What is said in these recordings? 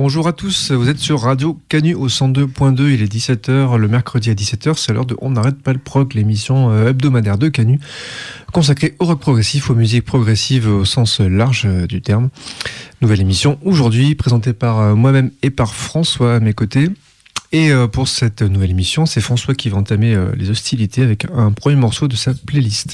Bonjour à tous, vous êtes sur Radio Canu au 102.2, il est 17h, le mercredi à 17h, c'est l'heure de On n'arrête pas le prog, l'émission hebdomadaire de Canu, consacrée au rock progressif, aux musiques progressives au sens large du terme. Nouvelle émission aujourd'hui, présentée par moi-même et par François à mes côtés. Et pour cette nouvelle émission, c'est François qui va entamer les hostilités avec un premier morceau de sa playlist.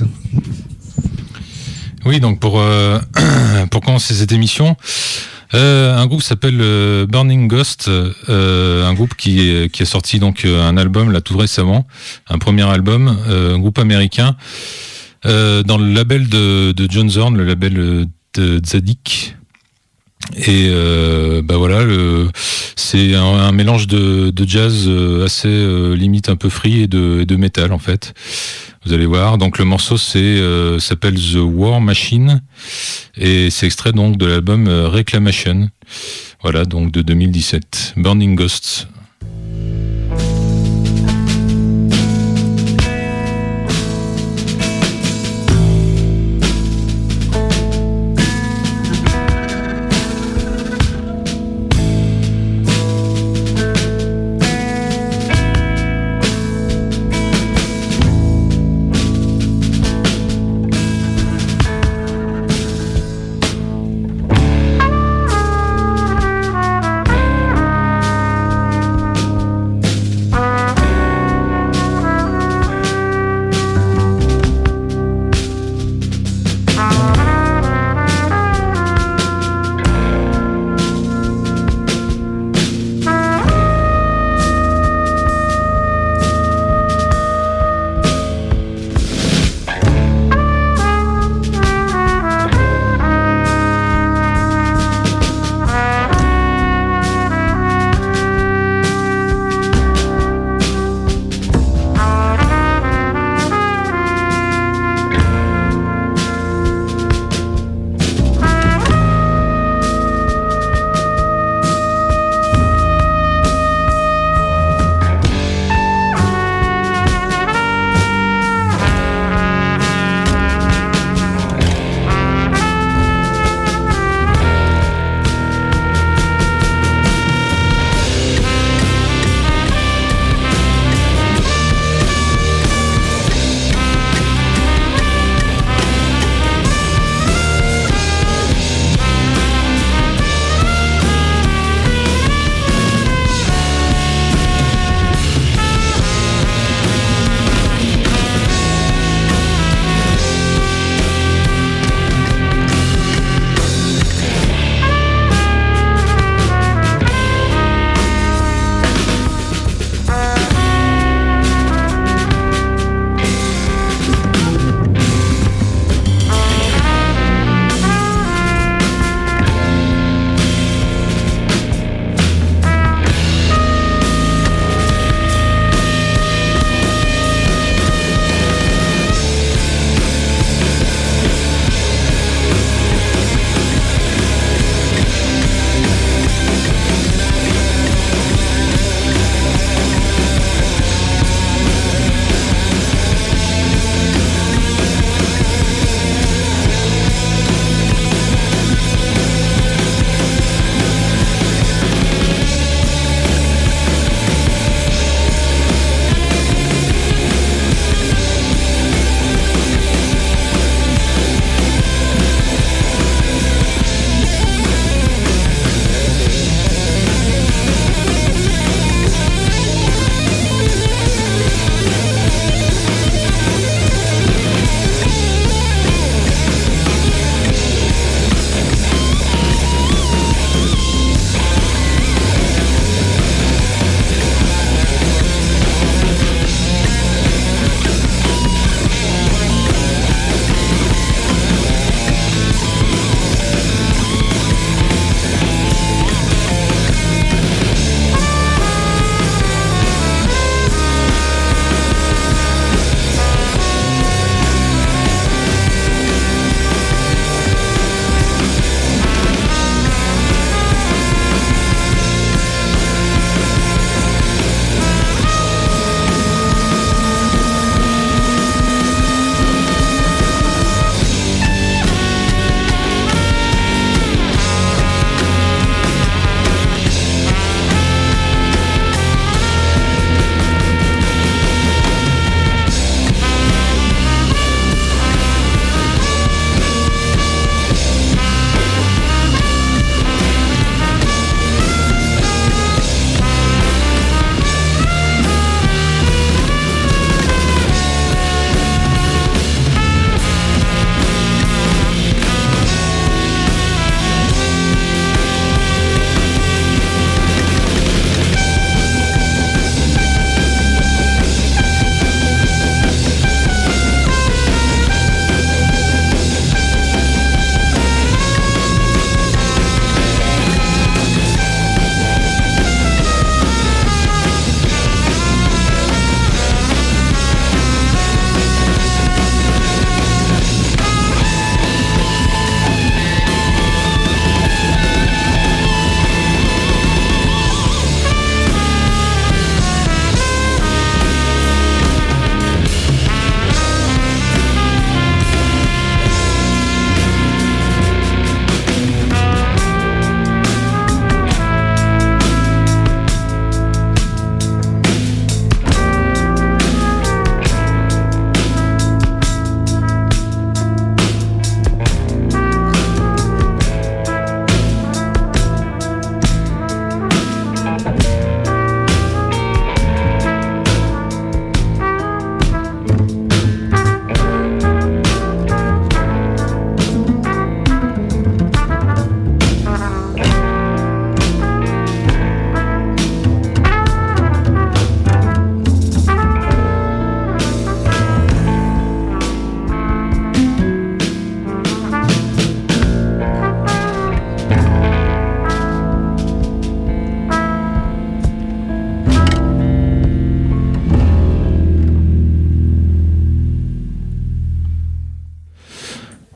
Oui, donc pour commencer cette émission, un groupe s'appelle Burning Ghost, un groupe qui a sorti donc un album là tout récemment, un premier album, un groupe américain, dans le label de John Zorn, le label de Tzadik. Et voilà, c'est un mélange de jazz assez limite un peu free et de métal en fait. Vous allez voir. Donc le morceau s'appelle The War Machine et c'est extrait donc de l'album Reclamation. Voilà, donc de 2017. Burning Ghosts.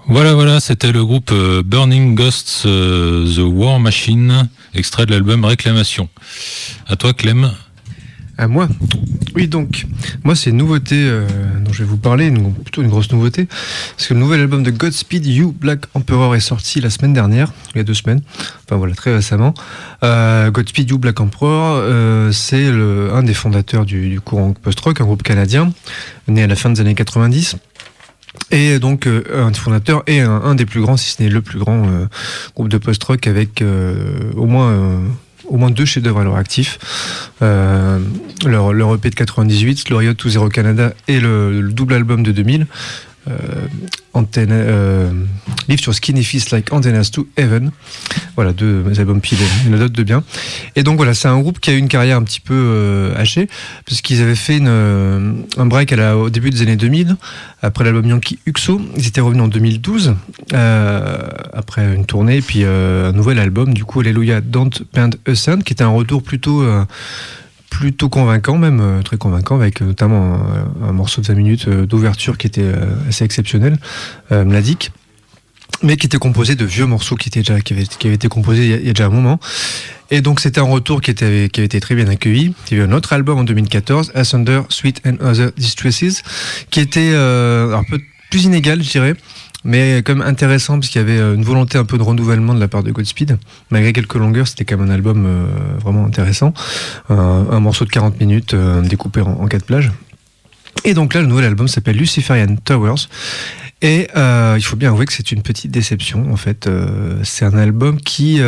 Voilà, c'était le groupe Burning Ghosts, The War Machine, extrait de l'album Réclamation. À toi, Clem. À moi. Oui, donc, moi, c'est une nouveauté dont je vais vous parler, plutôt une grosse nouveauté, parce que le nouvel album de Godspeed You Black Emperor est sorti la semaine dernière, il y a 2 semaines, enfin voilà, très récemment. Godspeed You Black Emperor, c'est un des fondateurs du courant post-rock, un groupe canadien, né à la fin des années 90. Et donc un des fondateurs et un des plus grands, si ce n'est le plus grand groupe de post-rock avec au moins 2 chefs-d'œuvre à leur actif. Leur EP de 98, Laureate to Zero Canada et le double album de 2000, Lift Your Skinny Fist Like Antennas to Heaven. Voilà, 2 albums pile, une note de bien. Et donc voilà, c'est un groupe qui a eu une carrière un petit peu hachée, puisqu'ils avaient fait un break au début des années 2000, après l'album Yankee Uxo. Ils étaient revenus en 2012, après une tournée, et puis un nouvel album, du coup, Alléluia Don't Paint a Sun, qui était un retour plutôt convaincant, même très convaincant, avec notamment un morceau de 20 minutes d'ouverture qui était assez exceptionnel, Mladic, mais qui était composé de vieux morceaux qui avaient été composés il y a déjà un moment. Et donc c'était un retour qui avait été très bien accueilli. Il y a eu un autre album en 2014, Asunder, Sweet and Other Distresses, qui était un peu plus inégal, je dirais, mais quand même intéressant, parce qu'il y avait une volonté un peu de renouvellement de la part de Godspeed. Malgré quelques longueurs, c'était quand même un album vraiment intéressant. Un morceau de 40 minutes découpé en 4 plages. Et donc là, le nouvel album s'appelle Luciferian Towers. Et il faut bien avouer que c'est une petite déception, en fait. C'est un album qui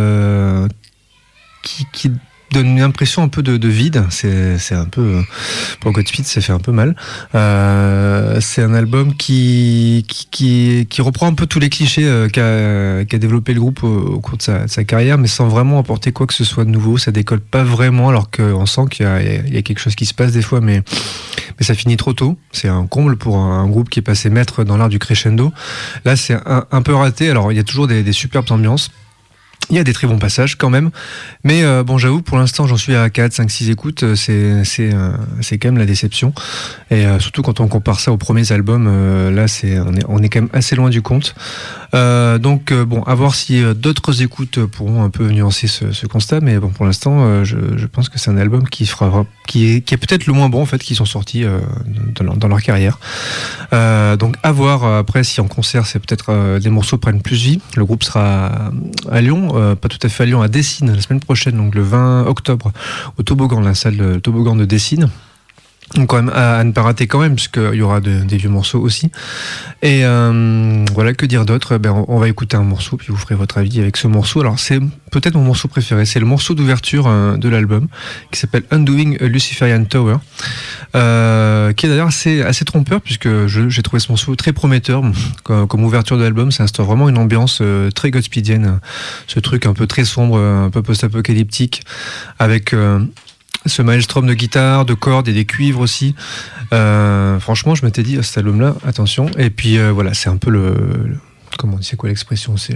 donne une impression un peu de vide. C'est un peu, pour Godspeed, ça fait un peu mal. C'est un album qui reprend un peu tous les clichés qu'a développé le groupe au cours de sa carrière, mais sans vraiment apporter quoi que ce soit de nouveau. Ça décolle pas vraiment, alors qu'on sent qu'il y a quelque chose qui se passe des fois, mais ça finit trop tôt. C'est un comble pour un groupe qui est passé maître dans l'art du crescendo. Là, c'est un peu raté. Alors, il y a toujours des superbes ambiances. Il y a des très bons passages quand même, mais bon, j'avoue, pour l'instant j'en suis à 4, 5, 6 écoutes, c'est quand même la déception, et surtout quand on compare ça aux premiers albums, là on est quand même assez loin du compte. Donc bon, à voir si d'autres écoutes pourront un peu nuancer ce constat, mais bon, pour l'instant je pense que c'est un album qui est peut-être le moins bon en fait, qui sont sortis dans leur carrière. Donc à voir après si en concert c'est peut-être des morceaux prennent plus vie. Le groupe sera à Lyon, pas tout à fait à Lyon, à Dessines la semaine prochaine, donc le 20 octobre au Toboggan, la salle Toboggan de Dessines. Donc quand même à ne pas rater quand même, puisqu'il y aura des vieux morceaux aussi. Et voilà, que dire d'autre? On va écouter un morceau, puis vous ferez votre avis avec ce morceau. Alors c'est peut-être mon morceau préféré, c'est le morceau d'ouverture de l'album, qui s'appelle Undoing a Luciferian Tower, qui est d'ailleurs assez trompeur, puisque j'ai trouvé ce morceau très prometteur comme ouverture de l'album. Ça instaure vraiment une ambiance très godspeedienne, ce truc un peu très sombre, un peu post-apocalyptique, avec ce maelstrom de guitare, de cordes et des cuivres aussi. Franchement, je m'étais dit à cet album-là, attention. Et puis voilà, c'est un peu comment c'est quoi l'expression? C'est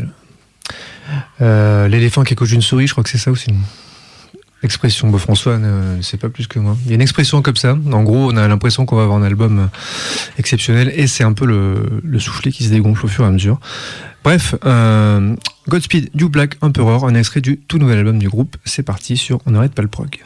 l'éléphant qui accouche d'une souris, je crois que c'est ça aussi. Expression, bon, François ne sait pas plus que moi. Il y a une expression comme ça. En gros, on a l'impression qu'on va avoir un album exceptionnel, et c'est un peu le soufflet qui se dégonfle au fur et à mesure. Bref, Godspeed You Black Emperor, un extrait du tout nouvel album du groupe. C'est parti sur On n'arrête pas le prog.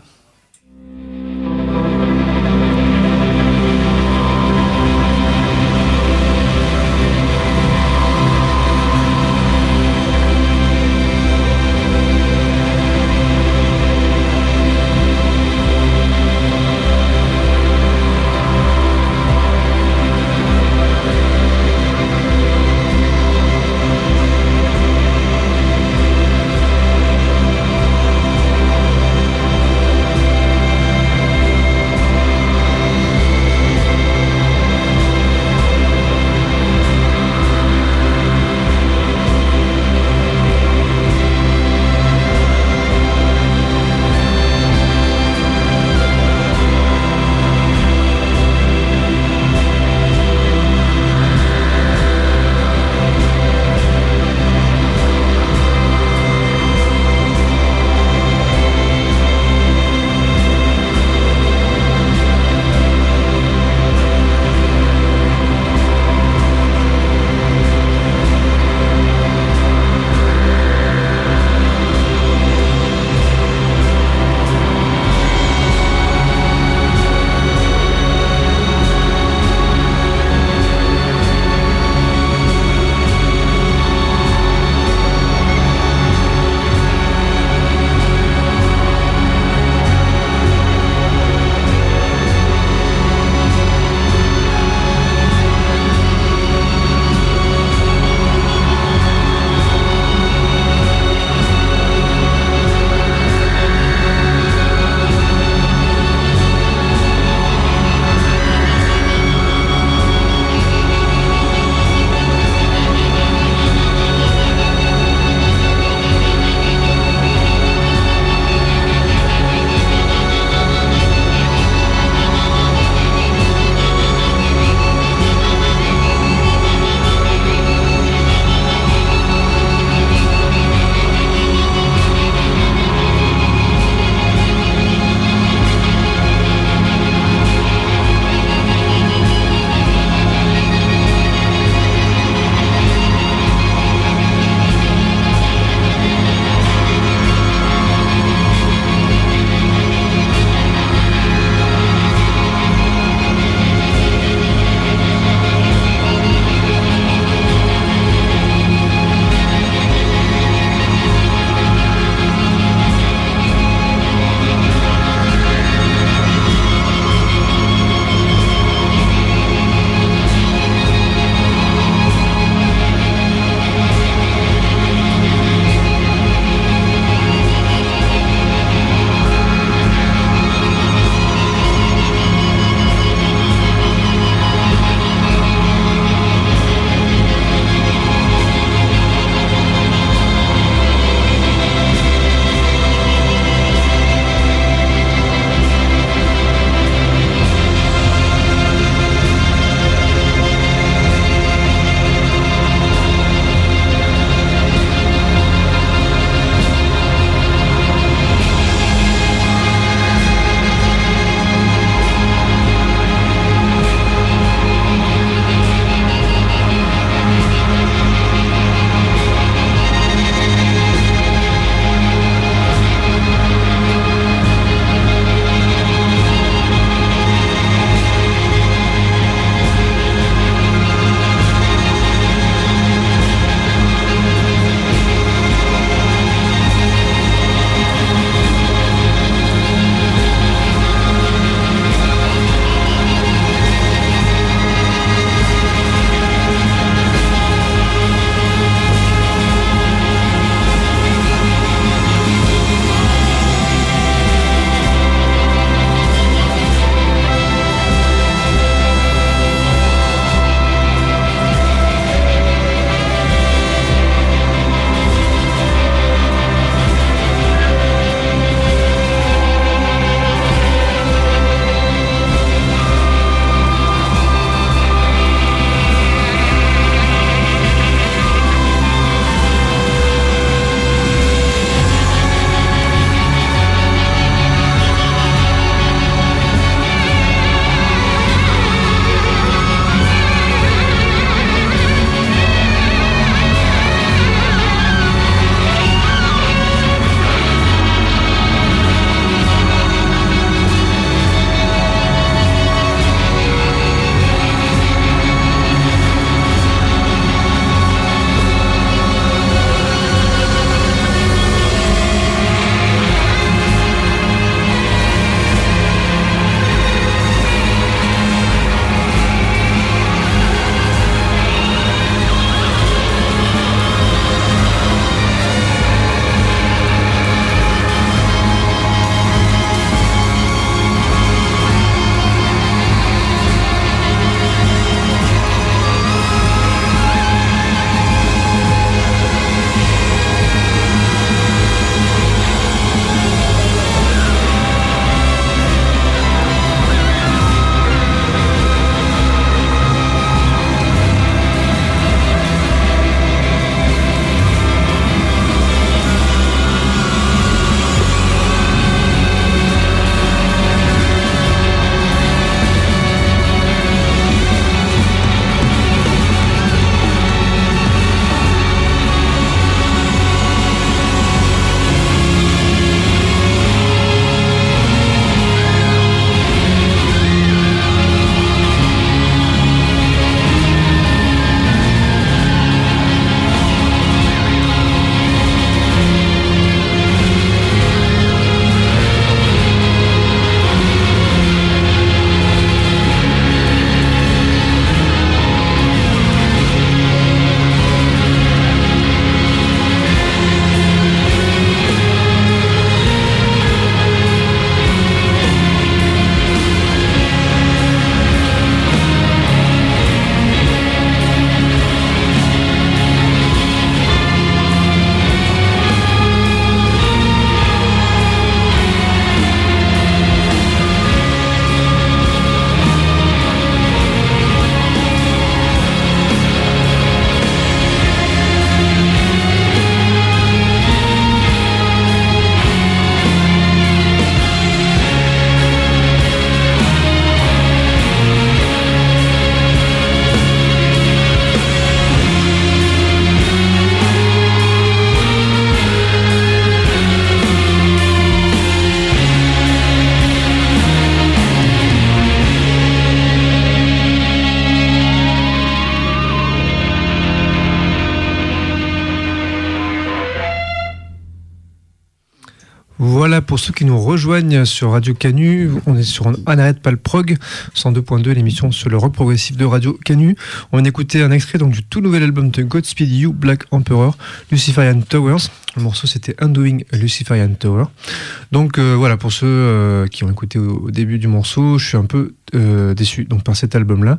Voilà, pour ceux qui nous rejoignent sur Radio Canu, on est sur On n'arrête pas le prog, 102.2, l'émission sur le rock progressif de Radio Canu. On vient d'écouter un extrait donc, du tout nouvel album de Godspeed You, Black Emperor, Luciferian Towers. Le morceau c'était Undoing Luciferian Tower. Donc voilà, pour ceux qui ont écouté au début du morceau, je suis un peu déçu donc, par cet album-là.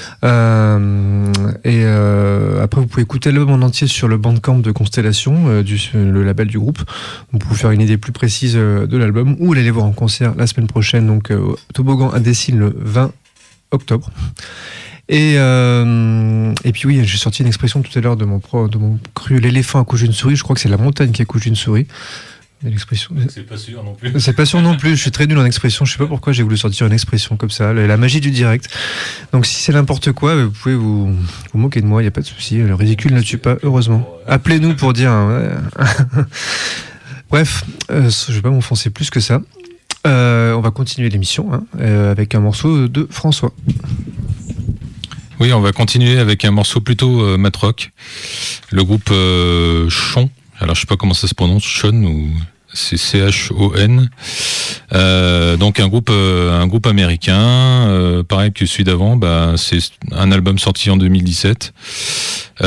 Après, vous pouvez écouter l'album en entier sur le Bandcamp de Constellation, le label du groupe. Vous pouvez faire une idée plus précise de l'album ou aller les voir en concert la semaine prochaine, donc au Toboggan à Dessines le 20 octobre. Et puis oui, j'ai sorti une expression tout à l'heure de mon cru, l'éléphant accouche d'une souris. Je crois que c'est la montagne qui accouche d'une souris. Mais l'expression... C'est pas sûr non plus. C'est pas sûr non plus. Je suis très nul en expression. Je sais pas pourquoi j'ai voulu sortir une expression comme ça. La magie du direct. Donc si c'est n'importe quoi, vous pouvez vous moquer de moi. Il y a pas de souci. Le ridicule ne tue pas. Heureusement. Appelez-nous pour dire. Bref, je vais pas m'enfoncer plus que ça. On va continuer l'émission avec un morceau de François. Oui, on va continuer avec un morceau plutôt mat rock. Le groupe Chon. Alors je sais pas comment ça se prononce, Chon ou c'est C-H-O-N. Donc un groupe américain, pareil que celui d'avant. C'est un album sorti en 2017. J'ai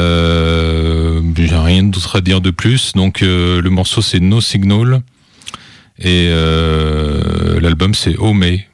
rien d'autre à dire de plus. Donc le morceau c'est No Signal et l'album c'est Oh May.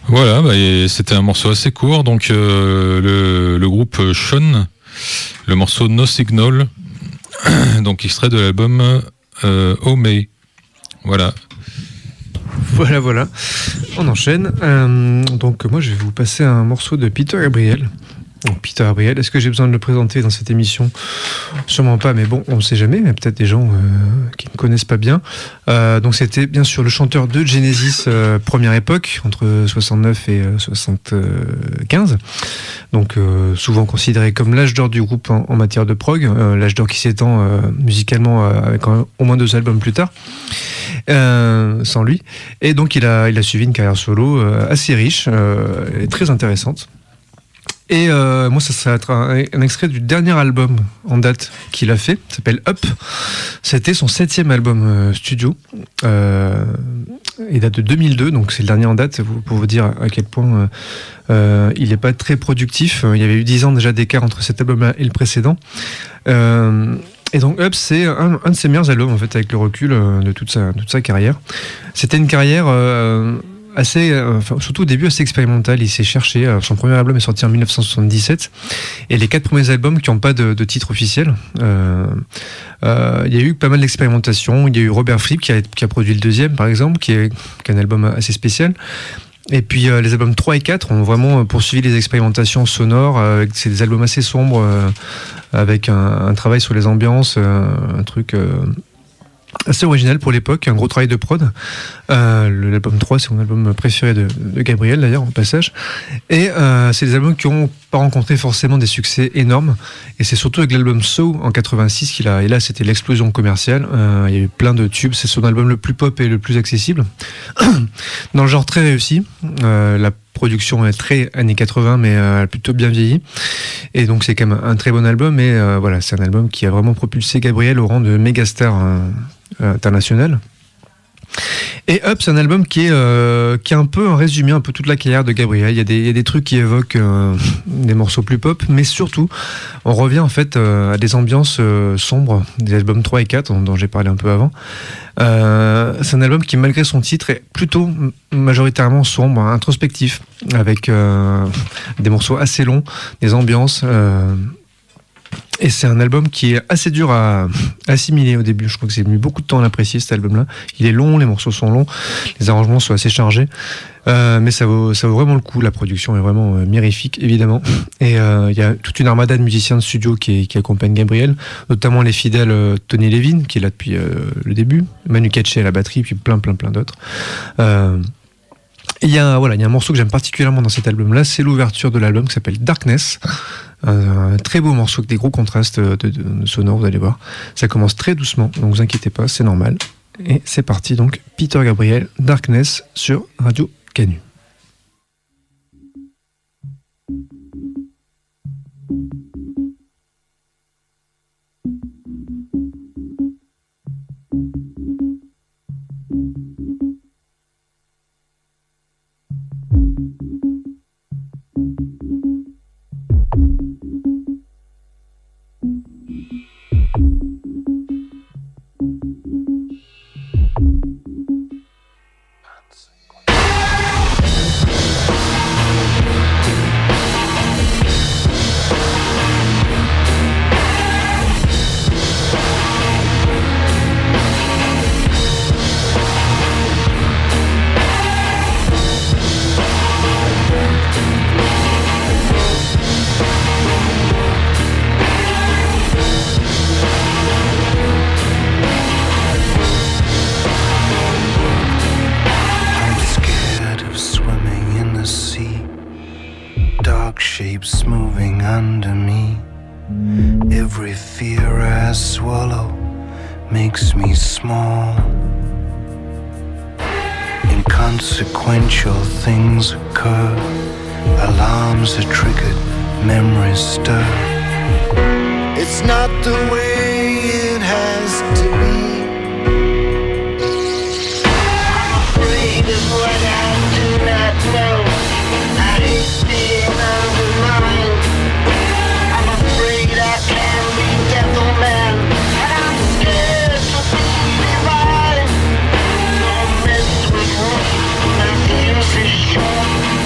Voilà, c'était un morceau assez court, donc le groupe Sean, le morceau No Signal, donc extrait de l'album Oh May. Voilà. Voilà. On enchaîne. Donc moi je vais vous passer un morceau de Peter Gabriel. Donc, Peter Gabriel, est-ce que j'ai besoin de le présenter dans cette émission ? Sûrement pas, mais bon, on ne sait jamais, mais peut-être des gens qui ne connaissent pas bien. Donc c'était bien sûr le chanteur de Genesis, première époque, entre 69 et 75. Donc souvent considéré comme l'âge d'or du groupe en matière de prog, l'âge d'or qui s'étend musicalement avec au moins 2 albums plus tard. Sans lui. Et donc il a suivi une carrière solo assez riche et très intéressante. Et moi, ça va être un extrait du dernier album en date qu'il a fait, ça s'appelle Up. C'était son 7e album studio. Il date de 2002, donc c'est le dernier en date, pour vous dire à quel point il n'est pas très productif. Il y avait eu 10 ans déjà d'écart entre cet album et le précédent. Et donc Up, c'est un de ses meilleurs albums en fait, avec le recul de toute sa carrière. C'était une carrière surtout au début assez expérimental. Il s'est cherché. Son premier album est sorti en 1977 et les 4 premiers albums qui n'ont pas de titre officiel. Il y a eu pas mal d'expérimentation. Il y a eu Robert Fripp qui a produit le 2e par exemple, qui est un album assez spécial. Et puis les albums 3 et 4 ont vraiment poursuivi les expérimentations sonores. C'est des albums assez sombres avec un travail sur les ambiances, un truc assez original pour l'époque, un gros travail de prod. L'album 3, c'est mon album préféré de Gabriel d'ailleurs, en passage. Et c'est des albums qui n'ont pas rencontré forcément des succès énormes. Et c'est surtout avec l'album So en 86 et là c'était l'explosion commerciale. Il y a eu plein de tubes, c'est son album le plus pop et le plus accessible. Dans le genre très réussi. La production est très années 80, mais elle a plutôt bien vieilli. Et donc c'est quand même un très bon album. Et voilà, c'est un album qui a vraiment propulsé Gabriel au rang de mégastar international. Et Up, c'est un album qui est un peu un résumé un peu toute la carrière de Gabriel. Il y a des trucs qui évoquent des morceaux plus pop, mais surtout on revient en fait à des ambiances sombres des albums 3 et 4 dont j'ai parlé un peu avant. C'est un album qui, malgré son titre, est plutôt majoritairement sombre, introspectif, avec des morceaux assez longs, des ambiances. Et c'est un album qui est assez dur à assimiler au début. Je crois que j'ai mis beaucoup de temps à l'apprécier, cet album-là. Il est long, les morceaux sont longs, les arrangements sont assez chargés. Mais ça vaut vraiment le coup. La production est vraiment mirifique, évidemment. Et il y a toute une armada de musiciens de studio qui accompagnent Gabriel, notamment les fidèles Tony Levin, qui est là depuis le début, Manu Katché à la batterie, puis plein d'autres. Il y a un morceau que j'aime particulièrement dans cet album-là, c'est l'ouverture de l'album qui s'appelle Darkness. Un très beau morceau avec des gros contrastes de sonores, vous allez voir. Ça commence très doucement, donc vous inquiétez pas, c'est normal. Et c'est parti donc, Peter Gabriel, Darkness sur Radio Canu. Shapes moving under me. Every fear I swallow makes me small. Inconsequential things occur. Alarms are triggered, memories stir. It's not the way it has to be. I'm afraid of what I do not know. I hate being undermined. I'm afraid I can be devil man, and I'm scared to be divine. Don't mess with me, my fuse is short.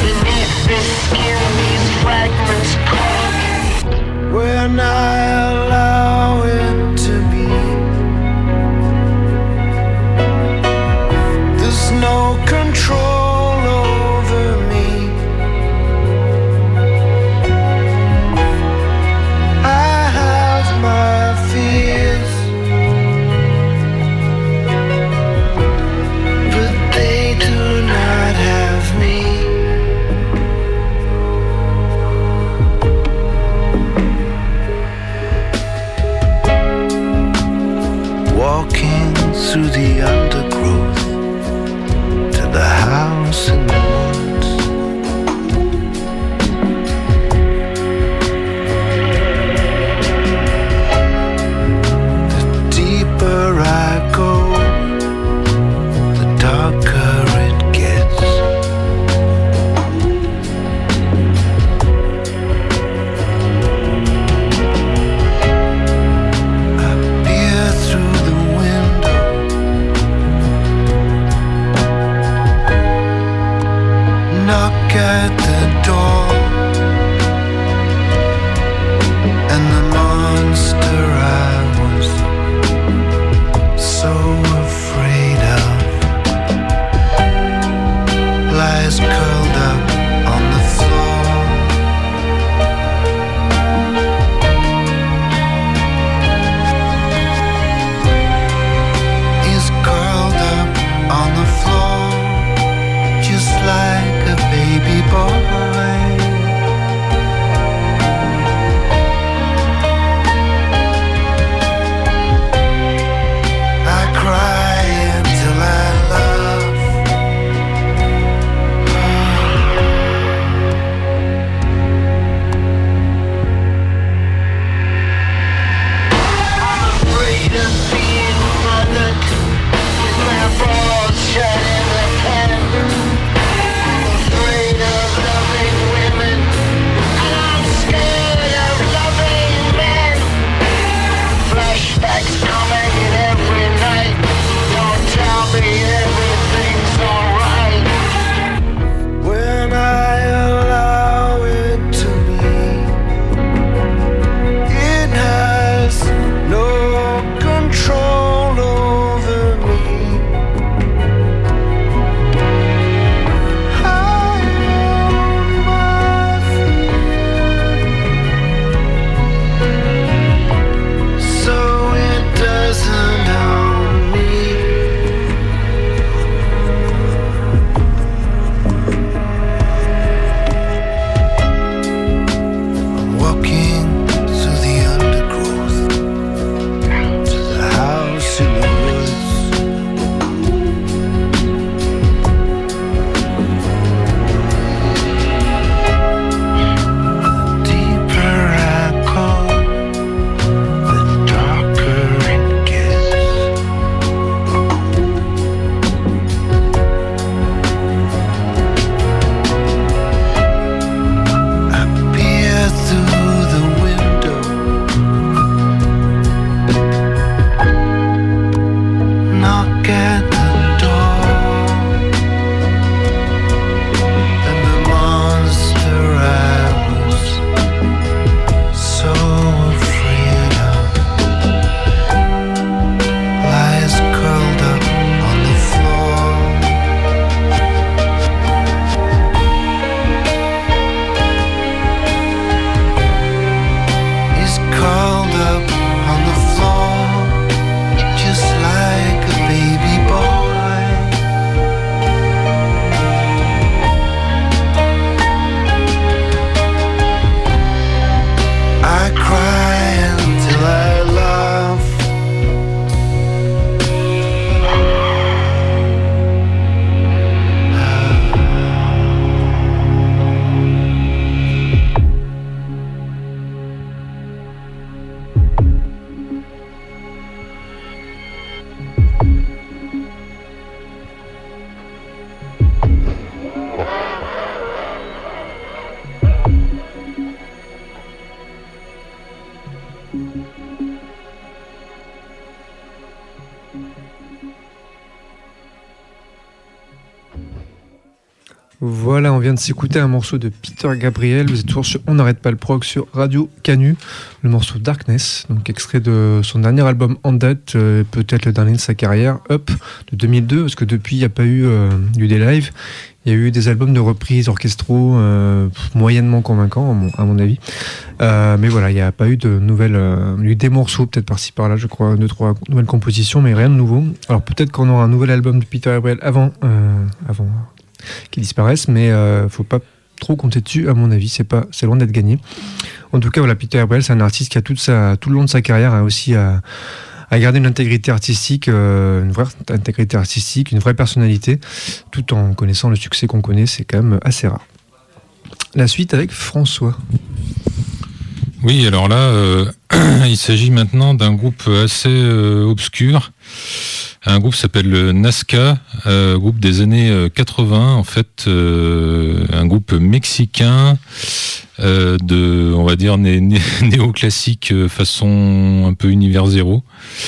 Voilà, on vient de s'écouter un morceau de Peter Gabriel. Vous êtes toujours sur On n'arrête pas le prog sur Radio Canu. Le morceau Darkness, donc extrait de son dernier album en date, peut-être le dernier de sa carrière, Up, de 2002, parce que depuis, il n'y a pas eu des lives. Il y a eu des albums de reprises orchestraux moyennement convaincants, à mon avis. Mais voilà, il n'y a pas eu de nouvelles... il y a eu des morceaux, peut-être par-ci par-là, je crois, 2-3 nouvelles compositions, mais rien de nouveau. Alors peut-être qu'on aura un nouvel album de Peter Gabriel avant qu'il disparaisse, mais faut pas trop compter dessus, à mon avis, c'est loin d'être gagné. En tout cas, voilà, Peter Gabriel, c'est un artiste qui a tout le long de sa carrière aussi à garder une intégrité artistique, une vraie intégrité artistique, une vraie personnalité, tout en connaissant le succès qu'on connaît, c'est quand même assez rare. La suite avec François. Oui, alors là, il s'agit maintenant d'un groupe assez obscur. Un groupe s'appelle Nazca, groupe des années 80, en fait, un groupe mexicain on va dire, néoclassique façon un peu Univers Zéro.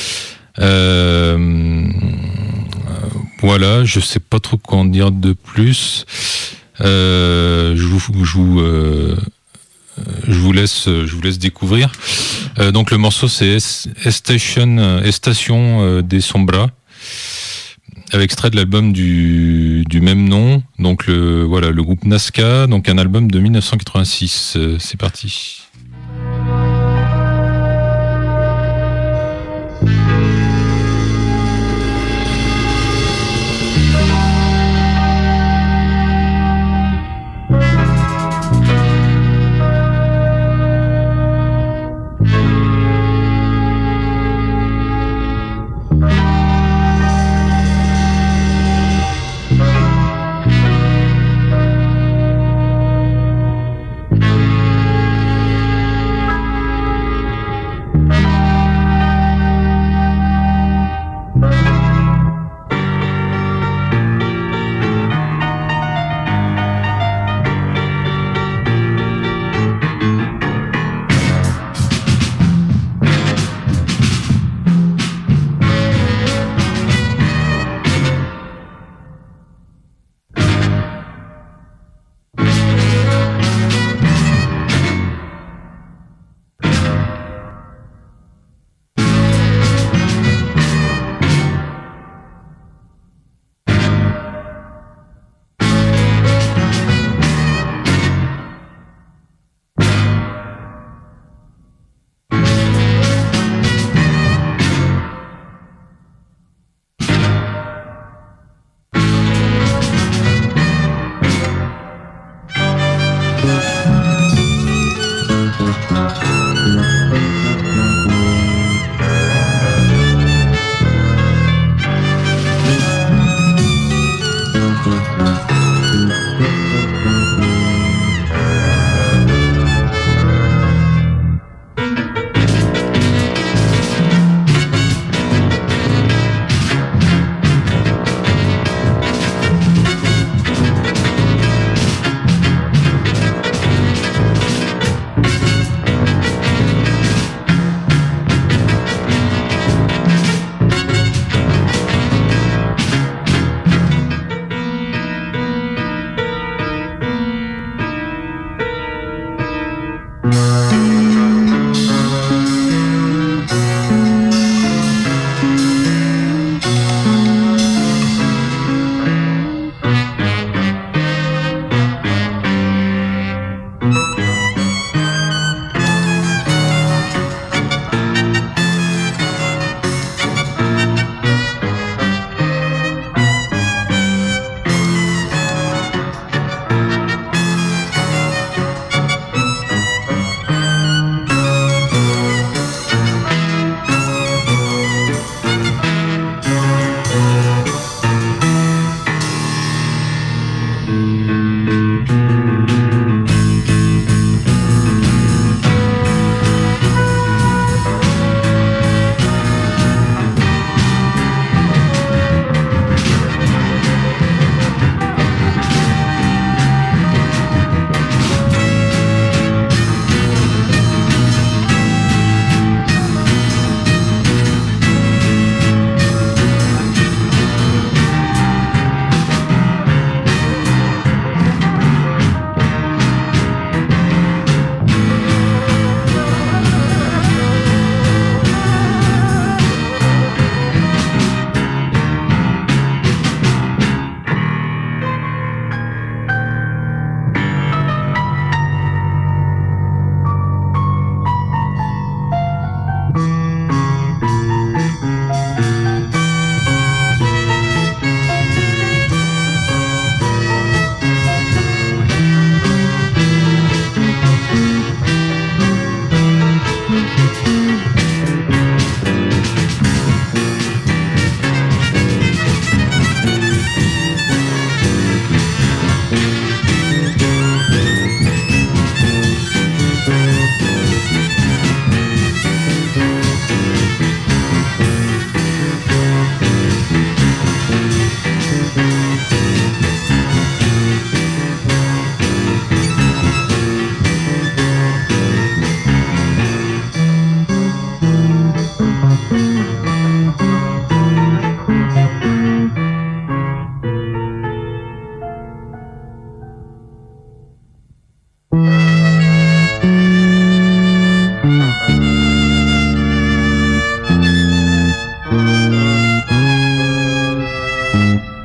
Voilà, je sais pas trop quoi en dire de plus. Je vous laisse découvrir. Donc le morceau c'est Estación de Sombra, avec extrait de l'album du même nom. Donc le groupe Nazca, donc un album de 1986. C'est parti.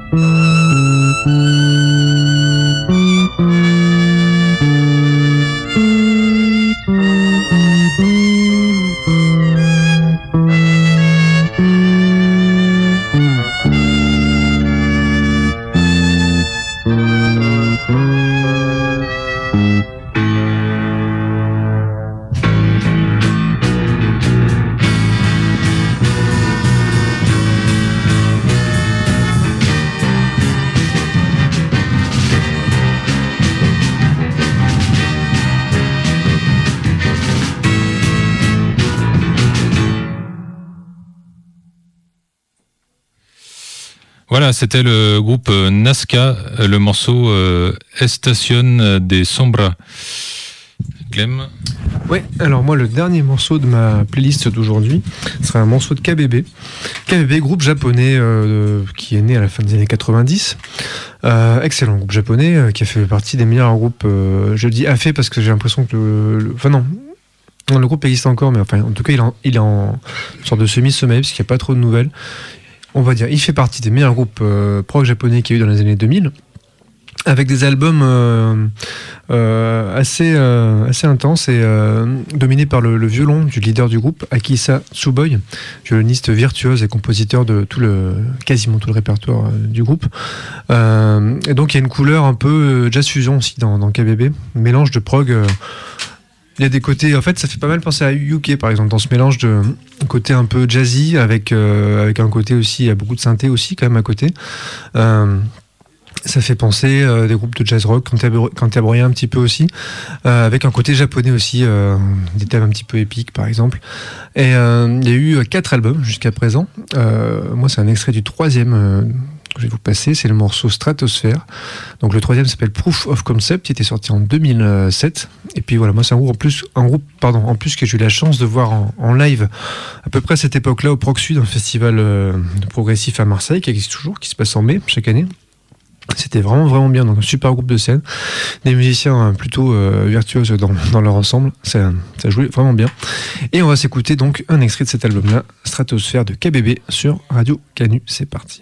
Voilà, c'était le groupe Nazca, le morceau Estación de Sombra. Clem. Ouais, alors moi le dernier morceau de ma playlist d'aujourd'hui sera un morceau de KBB. KBB, groupe japonais qui est né à la fin des années 90. Excellent groupe japonais qui a fait partie des meilleurs groupes. Je le dis a fait parce que j'ai l'impression que enfin non, le groupe existe encore, mais enfin en tout cas il est en sorte de semi-sommeil parce qu'il n'y a pas trop de nouvelles. On va dire, il fait partie des meilleurs groupes prog japonais qu'il y a eu dans les années 2000, avec des albums assez intenses et dominés par le violon du leader du groupe, Akisa Tsuboi, violoniste virtuose et compositeur de quasiment tout le répertoire du groupe. Et donc il y a une couleur un peu jazz fusion aussi dans KBB, mélange de prog. Il y a des côtés, en fait, ça fait pas mal penser à UK par exemple, dans ce mélange de côté un peu jazzy avec un côté aussi, il y a beaucoup de synthé aussi quand même à côté. Ça fait penser des groupes de jazz rock cantabrien un petit peu aussi, avec un côté japonais aussi, des thèmes un petit peu épiques par exemple. Et il y a eu 4 albums jusqu'à présent. Moi, c'est un extrait du 3e. Que je vais vous passer, c'est le morceau Stratosphere. Donc le 3e s'appelle Proof of Concept, il était sorti en 2007. Et puis voilà, moi c'est un groupe en plus que j'ai eu la chance de voir en live à peu près à cette époque-là au Prog Sud, un festival de progressif à Marseille qui existe toujours, qui se passe en mai chaque année. C'était vraiment vraiment bien, donc un super groupe de scène, des musiciens plutôt virtuoses dans leur ensemble, ça jouait vraiment bien. Et on va s'écouter donc un extrait de cet album-là, Stratosphere de KBB sur Radio Canu. C'est parti.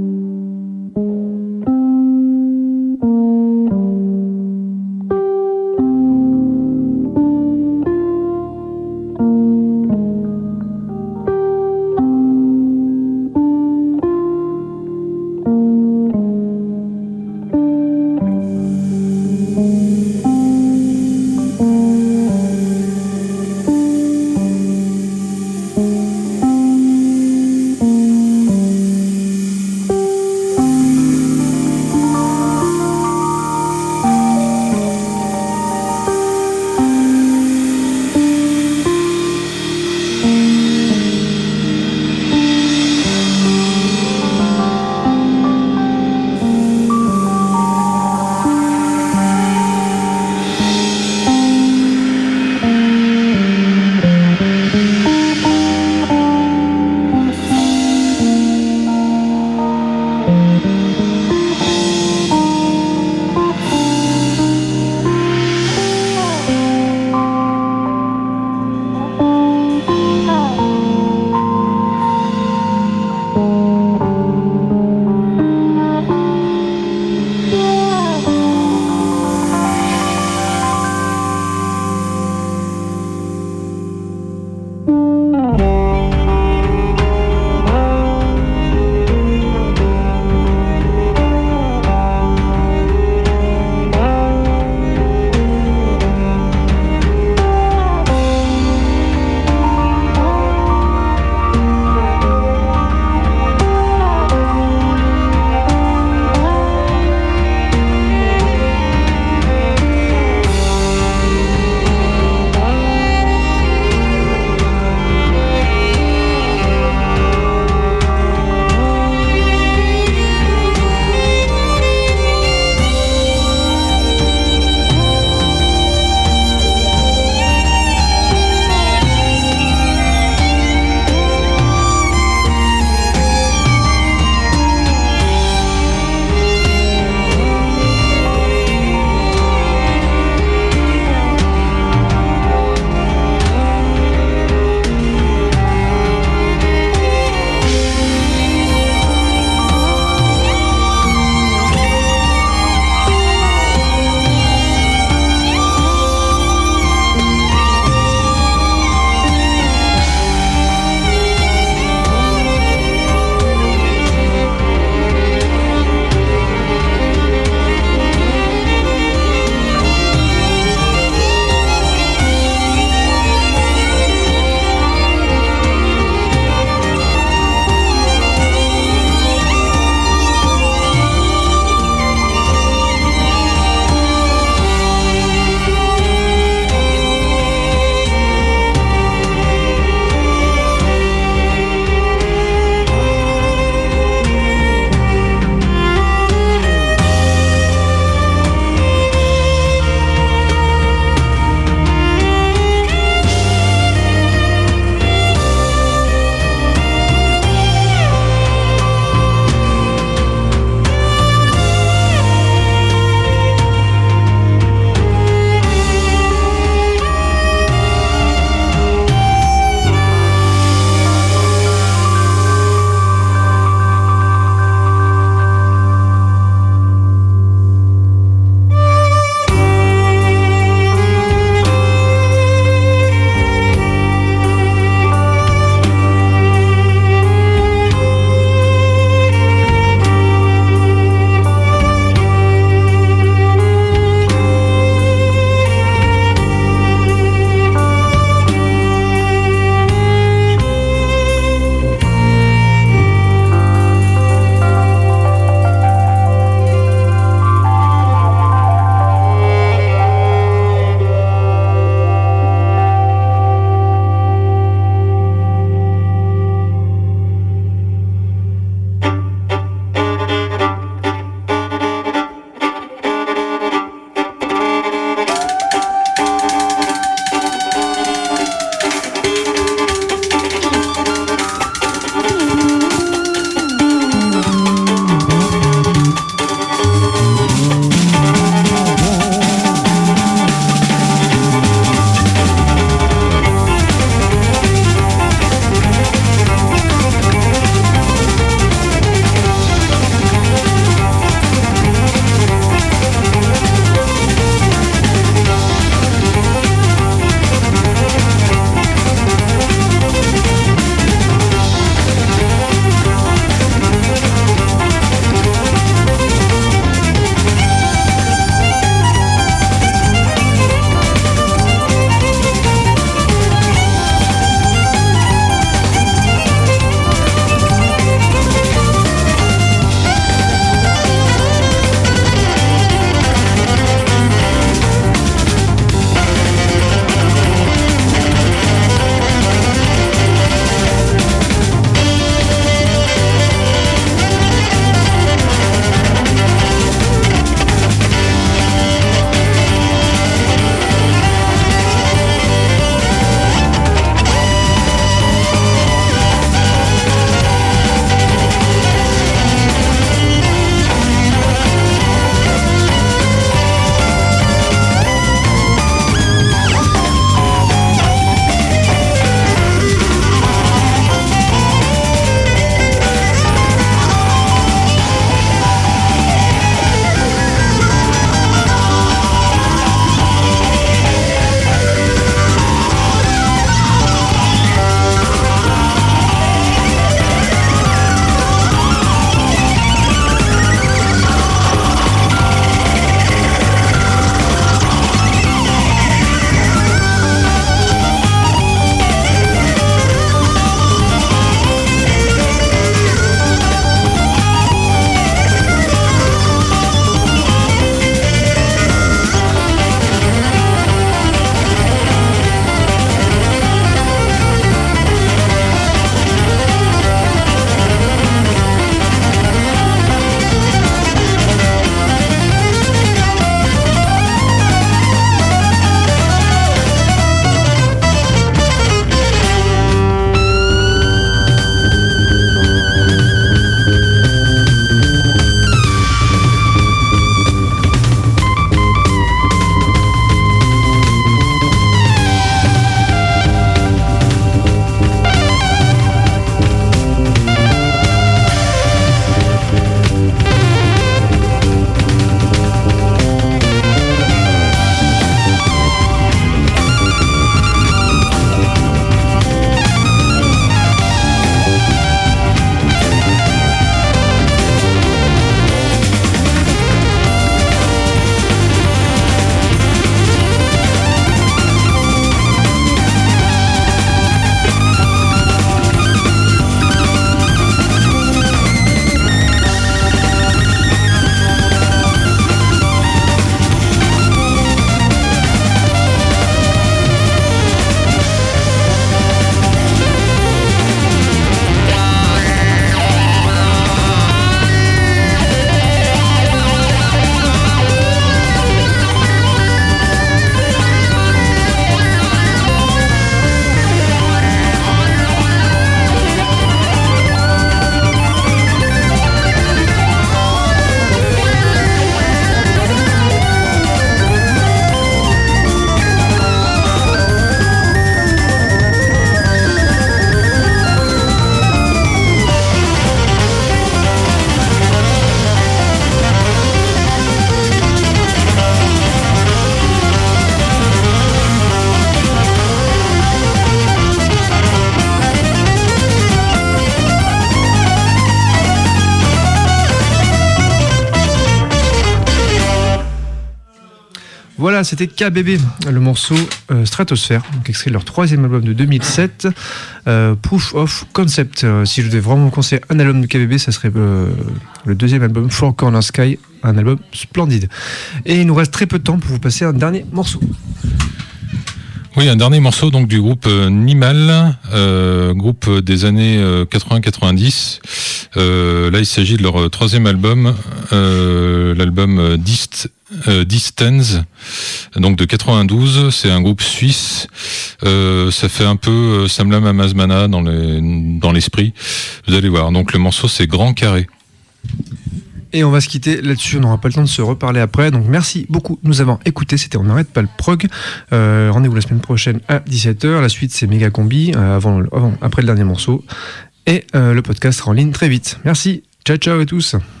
Voilà, c'était KBB, le morceau Stratosphere, donc extrait de leur 3e album de 2007, Proof of Concept. Si je devais vraiment vous conseiller un album de KBB, ça serait le 2e album, Four Corner Sky, un album splendide. Et il nous reste très peu de temps pour vous passer un dernier morceau. Oui, un dernier morceau donc du groupe Nimal, groupe des années 80-90. Là, il s'agit de leur 3e album, l'album Distance, donc de 92. C'est un groupe suisse. Ça fait un peu Samlam Amazmana dans l'esprit. Vous allez voir. Donc le morceau, c'est Grand Carré. Et on va se quitter là-dessus, on n'aura pas le temps de se reparler après. Donc merci beaucoup de nous avoir écoutés, c'était On n'arrête pas le prog. Rendez-vous la semaine prochaine à 17h. La suite c'est Méga Combi, après le dernier morceau. Et le podcast sera en ligne très vite. Merci, ciao ciao à tous.